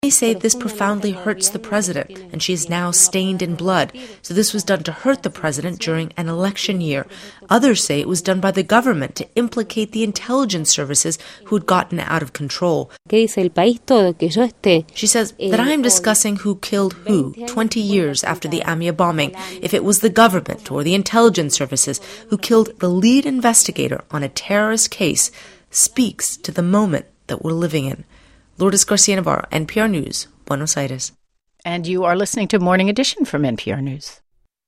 They say this profoundly hurts the president, and she is now stained in blood. So this was done to hurt the president during an election year. Others say it was done by the government to implicate the intelligence services who had gotten out of control. She says that I am discussing who killed who 20 years after the Amia bombing, if it was the government or the intelligence services who killed the lead investigator on a terrorist case, speaks to the moment that we're living in. Lourdes Garcia Navarro, NPR News, Buenos Aires. And you are listening to Morning Edition from NPR News.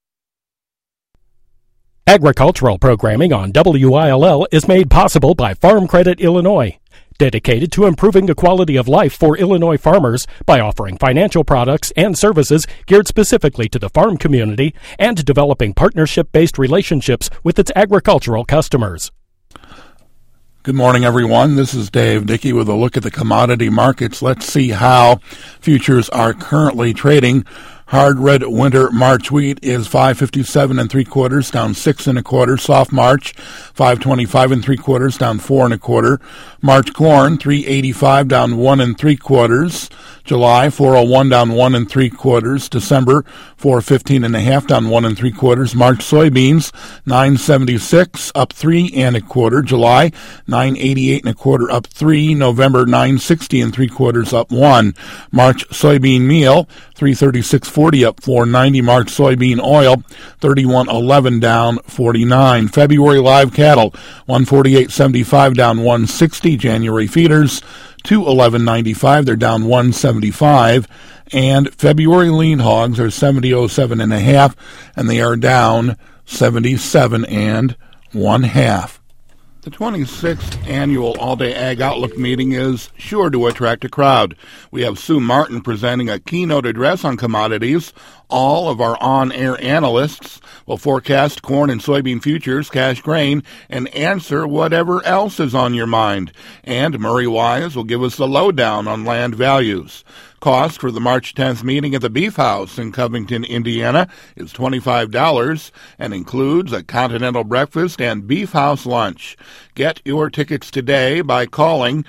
Agricultural programming on WILL is made possible by Farm Credit Illinois, dedicated to improving the quality of life for Illinois farmers by offering financial products and services geared specifically to the farm community and developing partnership-based relationships with its agricultural customers. Good morning, everyone. This is Dave Dickey with a look at the commodity markets. Let's see how futures are currently trading. Hard red winter March wheat is 5.57 3/4, down 6 1/4. Soft March 5.25 3/4, down 4 1/4. March corn 3.85, down 1 3/4. July 4.01, down 1 3/4. December 4.15 down 1 3/4. March soybeans 9.76, up 3 1/4. July 9.88 1/4, up 3. November 9.60 3/4, up 1. March soybean meal 336.40, up 4.90. March soybean oil 31.11, down 49. February live cattle 148.75, down 160. January feeders 211.95, they're down 175. And February lean hogs are 70.07 and they are down 77 1/2. The 26th annual All-Day Ag Outlook meeting is sure to attract a crowd. We have Sue Martin presenting a keynote address on commodities. All of our on-air analysts will forecast corn and soybean futures, cash grain, and answer whatever else is on your mind. And Murray Wise will give us the lowdown on land values. Cost for the March 10th meeting at the Beef House in Covington, Indiana is $25 and includes a continental breakfast and Beef House lunch. Get your tickets today by calling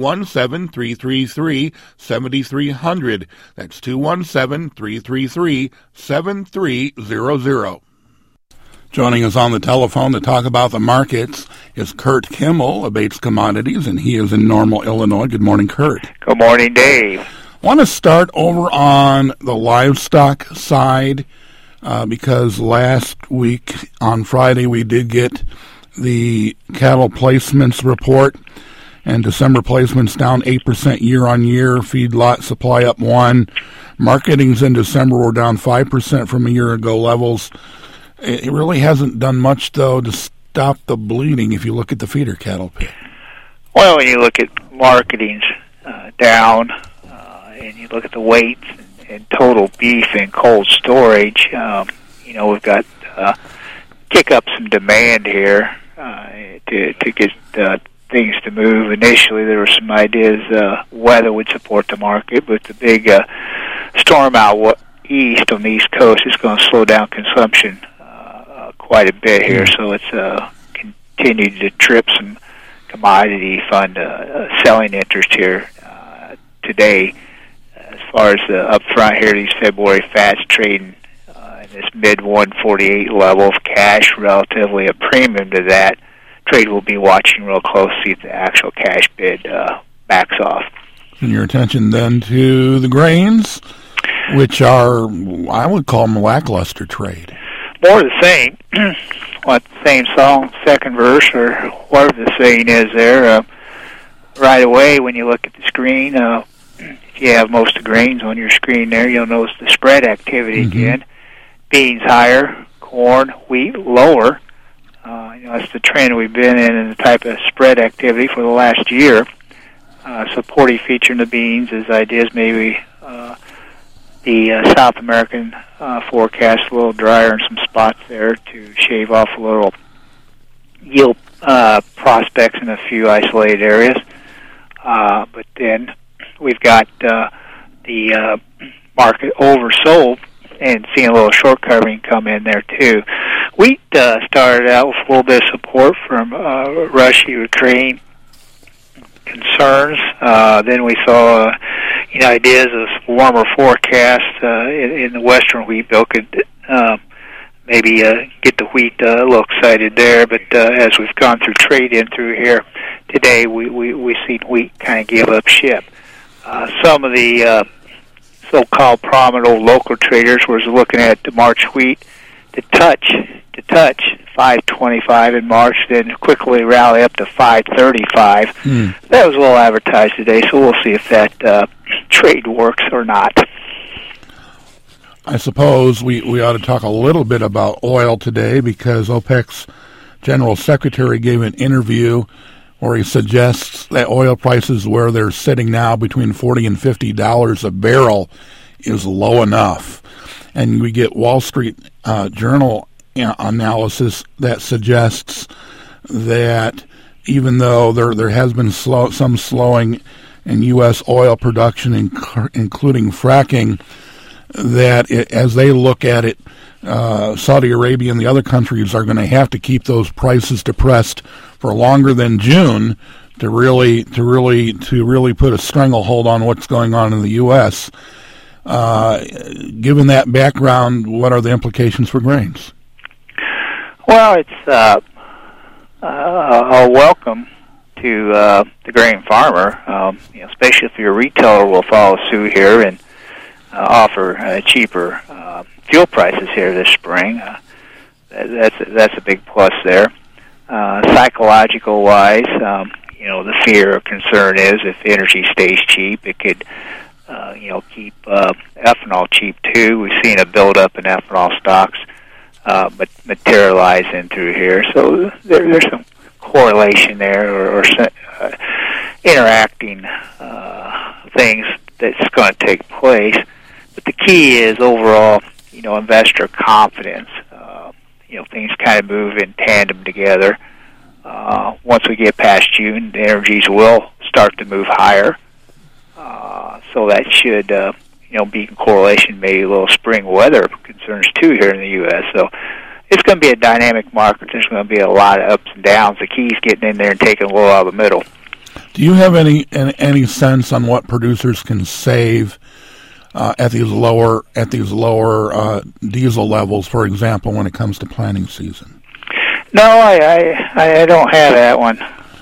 217-333-7300. That's 217-333-7300. Joining us on the telephone to talk about the markets is Kurt Kimmel of Bates Commodities, and he is in Normal, Illinois. Good morning, Kurt. Good morning, Dave. I want to start over on the livestock side because last week on Friday we did get the cattle placements report, and December placements down 8% year-on-year, feedlot supply up 1%. Marketings in December were down 5% from a year ago levels. It really hasn't done much, though, to stop the bleeding if you look at the feeder cattle pit. Well, when you look at marketings down, and you look at the weights and total beef in cold storage, we've got kick up some demand here to get things to move. Initially, there were some ideas weather would support the market, but the big storm out east on the East Coast is going to slow down consumption quite a bit here, so it's continued to trip some commodity fund selling interest here today. As far as the up front here, these February fats trading in this mid-148 level of cash, relatively a premium to that. Trade will be watching real close to see if the actual cash bid backs off. And your attention then to the grains, which are, I would call them lackluster trade. More of the same. What the same song, second verse, or whatever the saying is there. Right away, when you look at the screen, if you have most of the grains on your screen there, you'll notice the spread activity again. Beans higher, corn, wheat lower. That's the trend we've been in and the type of spread activity for the last year. Supporting feature in the beans is ideas maybe the South American forecast a little drier in some spots there to shave off a little yield prospects in a few isolated areas. But then we've got the market oversold and seeing a little short covering come in there too. Wheat started out with a little bit of support from Russia, Ukraine concerns. Then we saw, ideas of warmer forecast in the Western wheat belt could maybe get the wheat a little excited there. But as we've gone through trade-in through here today, we've seen wheat kind of give up ship. Some of the so-called prominent local traders was looking at the March wheat to touch 525 in March, then quickly rally up to 535. That was well advertised today, so we'll see if that trade works or not. I suppose we ought to talk a little bit about oil today, because OPEC's General Secretary gave an interview where he suggests that oil prices where they're sitting now between $40 and $50 a barrel is low enough. And we get Wall Street Journal analysis that suggests that even though there has been some slowing in U.S. oil production, including fracking, that as they look at it, Saudi Arabia and the other countries are going to have to keep those prices depressed for longer than June to really put a stranglehold on what's going on in the U.S. Given that background, what are the implications for grains? Well, it's a welcome to the grain farmer, especially if your retailer will follow suit here and offer cheaper fuel prices here this spring. That's a big plus there. Psychological wise, the fear or concern is if energy stays cheap, it could keep ethanol cheap too. We've seen a buildup in ethanol stocks but materialize in through here. So there's some correlation there or interacting things that's going to take place. But the key is overall, investor confidence. Things kind of move in tandem together. Once we get past June, the energies will start to move higher. So that should, be in correlation, maybe a little spring weather concerns too here in the U.S. So it's going to be a dynamic market. There's going to be a lot of ups and downs. The key is getting in there and taking a little out of the middle. Do you have any sense on what producers can save at these lower diesel levels, for example, when it comes to planting season? No, I don't have that one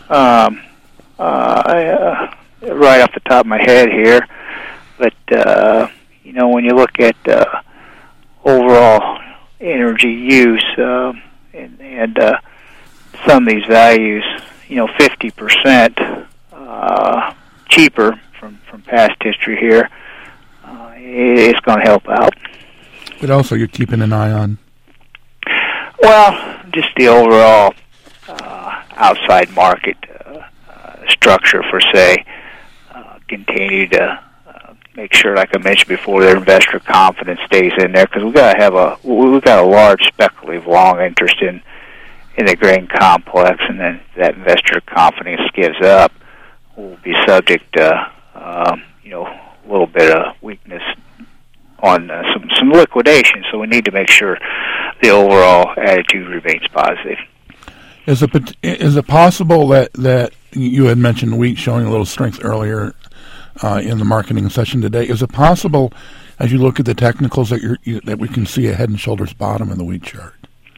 right off the top of my head here. But when you look at overall energy use and some of these values, 50% cheaper from past history here, it's going to help out. But also you're keeping an eye on? Well, just the overall outside market structure for, say, continue to make sure, like I mentioned before, their investor confidence stays in there, because we've got a large speculative long interest in the grain complex, and then that investor confidence gives up, we'll be subject to a little bit of weakness on some liquidation. So we need to make sure the overall attitude remains positive. Is it possible that you had mentioned wheat showing a little strength earlier in the marketing session today? Is it possible, as you look at the technicals, that we can see a head and shoulders bottom in the wheat chart?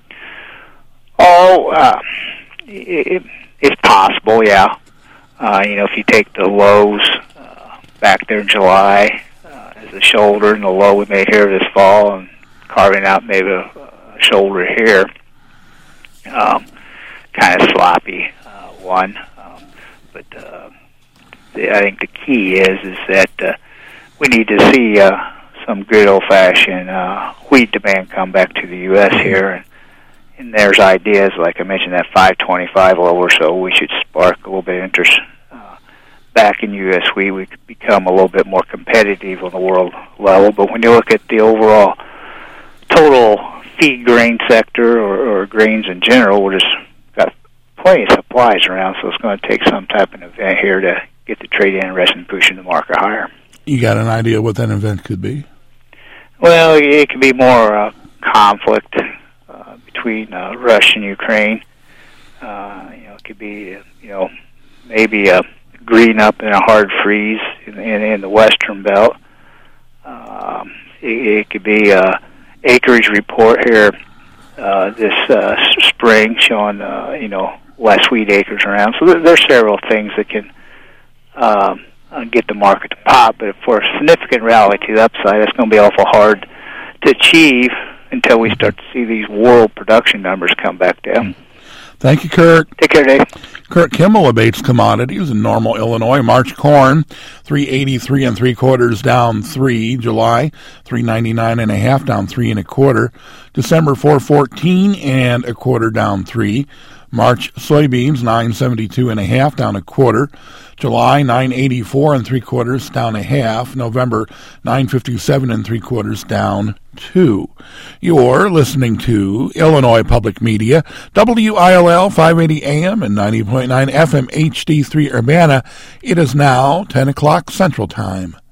It's possible, yeah. If you take the lows back there in July as a shoulder, and the low we made here this fall, and carving out maybe a shoulder here, kind of sloppy one. But I think the key is that we need to see some good old-fashioned wheat demand come back to the U.S. here, and there's ideas, like I mentioned, that 525 level or so, we should spark a little bit of interest back in U.S. wheat. We could become a little bit more competitive on the world level. But when you look at the overall total feed grain sector or grains in general, we're just got plenty of supplies around, so it's going to take some type of event here to get the trade interest and pushing the market higher. You got an idea what that event could be? Well, it could be more conflict between Russia and Ukraine. It could be, maybe a green up and a hard freeze in the western belt. It could be acreage report here this spring showing less wheat acres around. So there's several things that can get the market to pop. But for a significant rally to the upside, it's going to be awful hard to achieve until we start to see these world production numbers come back down. Thank you, Kurt. Take care, Dave. Kurt Kimmel abates commodities in Normal, Illinois. March corn, 383 3/4 down 3. July, 399 1/2 down 3 1/4. December, 414 1/4 down 3. March soybeans, 972 1/2 down 1/4. July, 984 3/4 down 1/2. November, 957 3/4 down 2. You're listening to Illinois Public Media, WILL 580 AM and 90.9 FM HD3 Urbana. It is now 10 o'clock Central Time.